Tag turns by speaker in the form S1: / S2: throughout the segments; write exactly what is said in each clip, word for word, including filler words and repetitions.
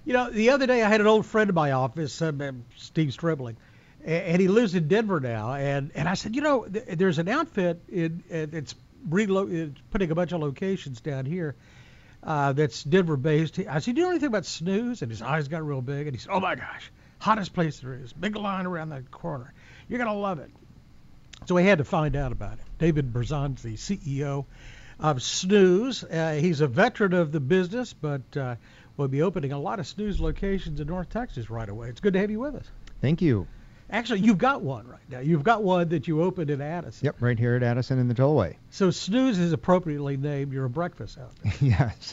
S1: You know, the other day I had an old friend in my office, uh, Steve Stribling, and he lives in Denver now. And, and I said, you know, th- there's an outfit in, it's, relo- it's putting a bunch of locations down here uh, that's Denver-based. I said, do you know anything about Snooze? And his eyes got real big, and he said, oh my gosh, hottest place there is, big line around the corner. You're gonna love it. So we had to find out about it. David Berzon's the C E O of Snooze. Uh, he's a veteran of the business, but uh, we'll be opening a lot of Snooze locations in North Texas right away. It's good to have you with us.
S2: Thank you.
S1: Actually, you've got one right now. You've got one that you opened in Addison.
S2: Yep, right here at Addison in the Tollway.
S1: So Snooze is appropriately named. You're a breakfast outfit.
S2: Yes.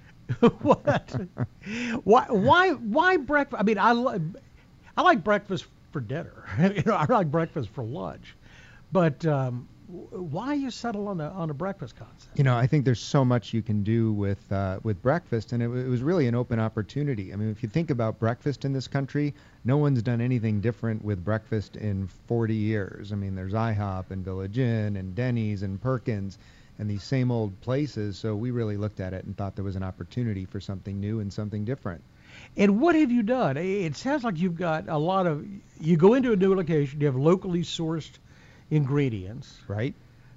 S1: What? why? Why? Why breakfast? I mean, I li- I like breakfast for dinner. you know, I like breakfast for lunch. But um, why you settle on a on a breakfast concept?
S2: You know, I think there's so much you can do with uh, with breakfast, and it, it was really an open opportunity. I mean, if you think about breakfast in this country, no one's done anything different with breakfast in forty years. I mean, there's IHOP and Village Inn and Denny's and Perkins and these same old places. So we really looked at it and thought there was an opportunity for something new and something different.
S1: And what have you done? It sounds like you've got a lot of. You go into a new location, you have locally sourced ingredients,
S2: right?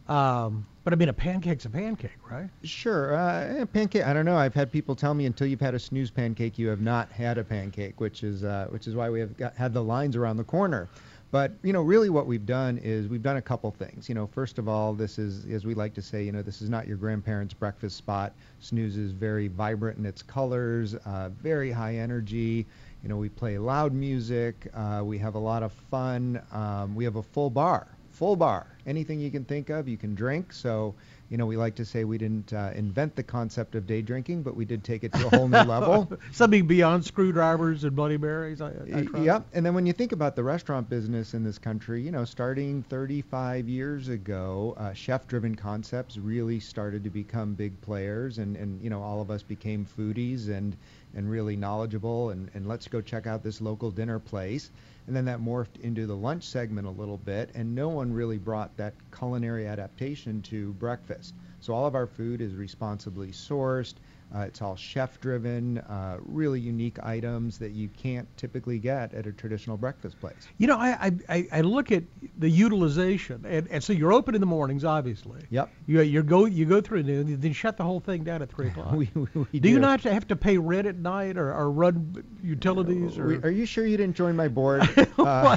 S1: Um, but I mean, a pancake's a pancake, right?
S2: Sure. Uh, pancake. I don't know. I've had people tell me until you've had a Snooze pancake, you have not had a pancake, which is uh, which is why we have got, had the lines around the corner. But you know, really, what we've done is we've done a couple things. You know, first of all, this is, as we like to say, you know, this is not your grandparents' breakfast spot. Snooze is very vibrant in its colors, uh, very high energy. You know, we play loud music. Uh, we have a lot of fun. Um, we have a full bar. Full bar. Anything you can think of, you can drink. So, you know, we like to say we didn't uh, invent the concept of day drinking, but we did take it to a whole new level.
S1: Something beyond screwdrivers and Bloody Marys. I, I
S2: yep. And then when you think about the restaurant business in this country, you know, starting thirty-five years ago, uh, chef-driven concepts really started to become big players, and, and you know, all of us became foodies and and really knowledgeable, and, and let's go check out this local dinner place. And then that morphed into the lunch segment a little bit, and no one really brought that culinary adaptation to breakfast. So all of our food is responsibly sourced. Uh, it's all chef-driven, uh, really unique items that you can't typically get at a traditional breakfast place.
S1: You know, I I, I look at the utilization, and, and so you're open in the mornings, obviously.
S2: Yep.
S1: You you go you go through noon, then shut the whole thing down at three o'clock.
S2: we, we, we
S1: do,
S2: do
S1: you not have to pay rent at night or, or run utilities? Or?
S2: We, are you sure you didn't join my board? uh,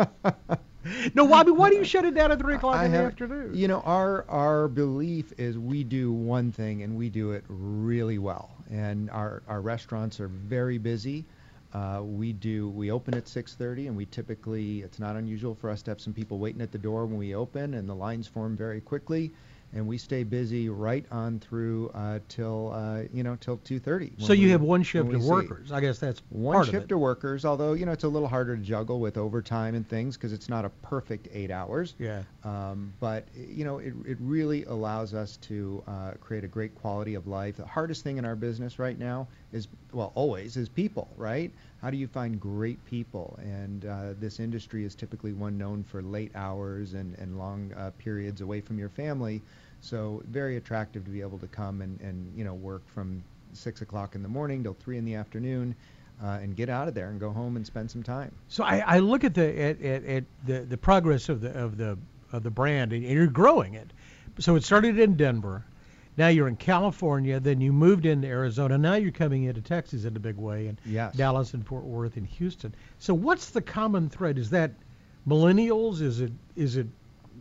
S1: No, why, why do you shut it down at three o'clock
S2: I
S1: in the
S2: have,
S1: afternoon?
S2: You know, our our belief is we do one thing, and we do it really well. And our, our restaurants are very busy. Uh, we do we open at six thirty, and we typically, it's not unusual for us to have some people waiting at the door when we open, and the lines form very quickly. And we stay busy right on through uh, till uh, you know till two thirty.
S1: So you we, have one shift of workers. See. I guess that's
S2: one
S1: part
S2: shift
S1: of, it.
S2: of workers. Although you know it's a little harder to juggle with overtime and things because it's not a perfect eight hours.
S1: Yeah.
S2: Um, but you know it it really allows us to uh, create a great quality of life. The hardest thing in our business right now is well always is people, right? How do you find great people? And uh, this industry is typically one known for late hours and and long uh, periods away from your family. So very attractive to be able to come and, and you know work from six o'clock in the morning till three in the afternoon, uh, and get out of there and go home and spend some time.
S1: So I, I look at the at, at, at the the progress of the of the of the brand, and you're growing it. So it started in Denver, now you're in California, then you moved into Arizona, now you're coming into Texas in a big way, and
S2: yes.
S1: Dallas and Fort Worth and Houston. So what's the common thread? Is that millennials? Is it is it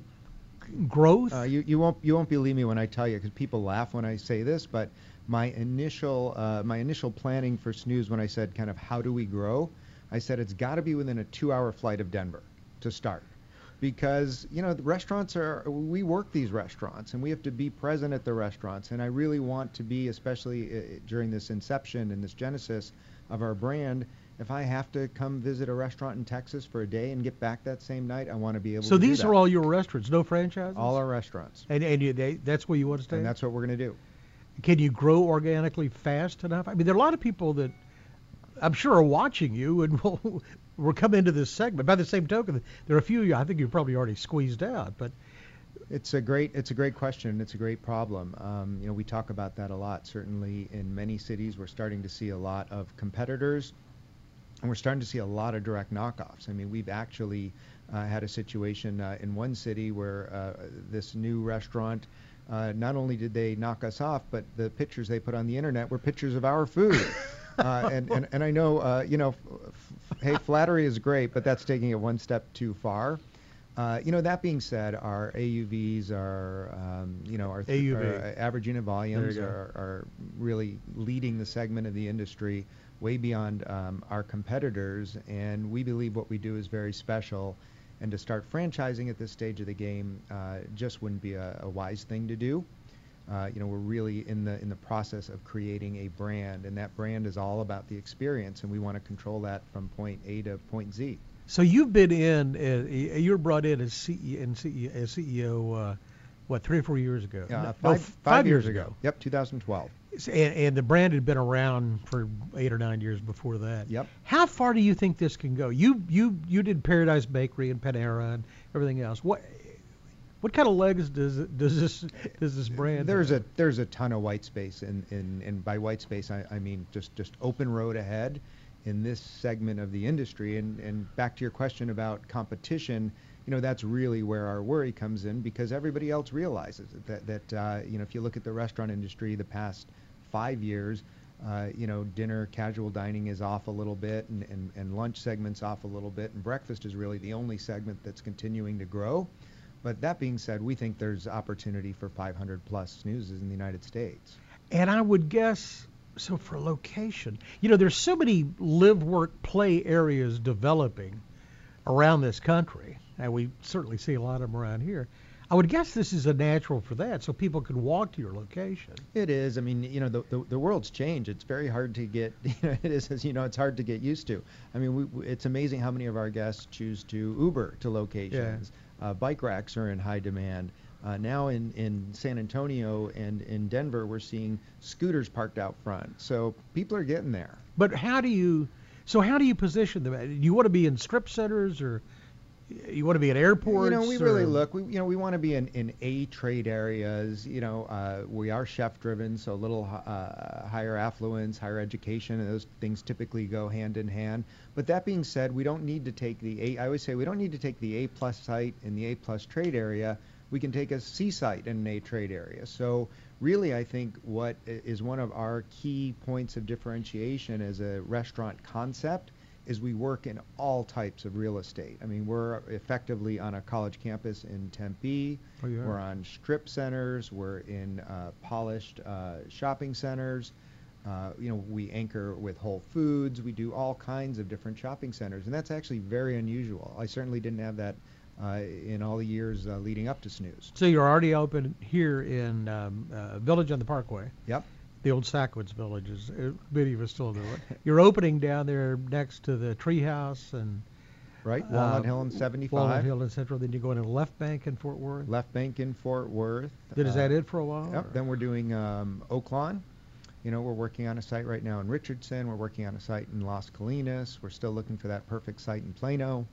S1: growth?
S2: Uh, you, you won't you won't believe me when I tell you, because people laugh when I say this, but my initial uh, my initial planning for Snooze, when I said kind of how do we grow, I said it's got to be within a two-hour flight of Denver to start, because you know the restaurants are we work these restaurants and we have to be present at the restaurants, and I really want to be, especially uh, during this inception and this genesis of our brand. If I have to come visit a restaurant in Texas for a day and get back that same night, I want to be able
S1: so
S2: to do that.
S1: So these are all your restaurants, no franchises?
S2: All our restaurants.
S1: And, and you, they, that's where you want to stay?
S2: And that's what we're going to do.
S1: Can you grow organically fast enough? I mean, there are a lot of people that I'm sure are watching you and will, will come into this segment. By the same token, there are a few you I think you've probably already squeezed out. But
S2: It's a great it's a great question. It's a great problem. Um, you know, we talk about that a lot. Certainly, in many cities, we're starting to see a lot of competitors, and we're starting to see a lot of direct knockoffs. I mean, we've actually uh, had a situation uh, in one city where uh, this new restaurant. Uh, not only did they knock us off, but the pictures they put on the internet were pictures of our food. uh, and, and and I know, uh, you know, f- f- hey, flattery is great, but that's taking it one step too far. Uh, you know, that being said, our A U Vs are, um, you know, our, th-
S1: A U V.
S2: our average unit volumes
S1: There you go.
S2: are, are really leading the segment of the industry way beyond um, our competitors, and we believe what we do is very special. And to start franchising at this stage of the game uh, just wouldn't be a, a wise thing to do. Uh, you know, we're really in the in the process of creating a brand, and that brand is all about the experience, and we want to control that from point A to point Z.
S1: So you've been in, uh, you were brought in as C E O, and C E O, as C E O uh, what, three or four years ago?
S2: Uh,
S1: No,
S2: five,
S1: f-
S2: five years ago. Yep, two thousand twelve.
S1: And, and the brand had been around for eight or nine years before that.
S2: Yep.
S1: How far do you think this can go? You you you did Paradise Bakery and Panera and everything else. What what kind of legs does it, does this does this brand
S2: There's
S1: have?
S2: a there's a ton of white space, in, in and by white space I, I mean just just open road ahead in this segment of the industry. And and back to your question about competition, you know, that's really where our worry comes in, because everybody else realizes that that uh, you know, if you look at the restaurant industry the past five years, uh, you know, dinner, casual dining is off a little bit, and, and, and lunch segment's off a little bit, and breakfast is really the only segment that's continuing to grow. But that being said, we think there's opportunity for five hundred plus snoozes in the United States.
S1: And I would guess, so for location, you know, there's so many live, work, play areas developing around this country, and we certainly see a lot of them around here. I would guess this is a natural for that, so people can walk to your location.
S2: It is. I mean, you know, the, the the world's changed. It's very hard to get. You know, it is. As you know, it's hard to get used to. I mean, we, we, it's amazing how many of our guests choose to Uber to locations. Yeah. Uh, bike racks are in high demand. Uh, now in, in San Antonio and in Denver, we're seeing scooters parked out front. So people are getting there.
S1: But how do you? So how do you position them? Do you want to be in strip centers, or you want to be at airports?
S2: You know, we
S1: or?
S2: really look. We, you know, we want to be in, in A trade areas. You know, uh, we are chef driven, so a little uh, higher affluence, higher education, and those things typically go hand in hand. But that being said, we don't need to take the A. I always say we don't need to take the A plus site in the A plus trade area. We can take a C site in an A trade area. So really, I think what is one of our key points of differentiation as a restaurant concept is we work in all types of real estate. I mean, we're effectively on a college campus in Tempe.
S1: Oh, yeah.
S2: We're on strip centers. We're in uh, polished uh, shopping centers. Uh, you know, we anchor with Whole Foods. We do all kinds of different shopping centers, and that's actually very unusual. I certainly didn't have that uh, in all the years uh, leading up to Snooze.
S1: So you're already open here in um, uh, Village on the Parkway.
S2: Yep.
S1: The old Sackwoods Villages. Uh, many of us still do it. You're opening down there next to the Treehouse and
S2: right, Walnut
S1: uh,
S2: Hill and seventy-five.
S1: Walnut Hill and Central. Then you're going to Left Bank in Fort Worth.
S2: Left Bank in Fort Worth.
S1: Then is
S2: uh,
S1: that it for a while?
S2: Yep.
S1: or?
S2: Then we're doing um, Oaklawn. You know, we're working on a site right now in Richardson. We're working on a site in Las Colinas. We're still looking for that perfect site in Plano.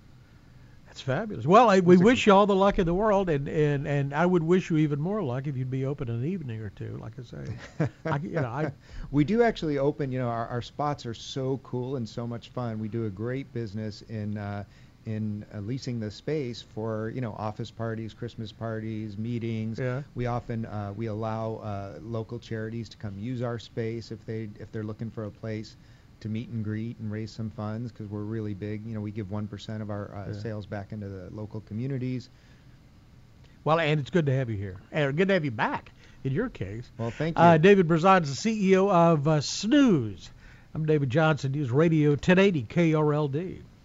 S1: That's fabulous. Well, I, we
S2: It's a-
S1: wish you all the luck in the world, and, and, and I would wish you even more luck if you'd be open an evening or two, like I say. I, you know, I,
S2: We do actually open, you know, our, our spots are so cool and so much fun. We do a great business in uh, in uh, leasing the space for, you know, office parties, Christmas parties, meetings.
S1: Yeah.
S2: We often uh, we allow uh, local charities to come use our space if they if they're looking for a place to meet and greet and raise some funds, because we're really big. You know, we give one percent of our uh,
S1: Yeah.
S2: sales back into the local communities.
S1: well, and it's good to have you here, and good to have you back. In your case,
S2: Well, thank you.
S1: uh, David Brazan is the C E O of uh, Snooze. I'm David Johnson, News Radio ten eighty K R L D.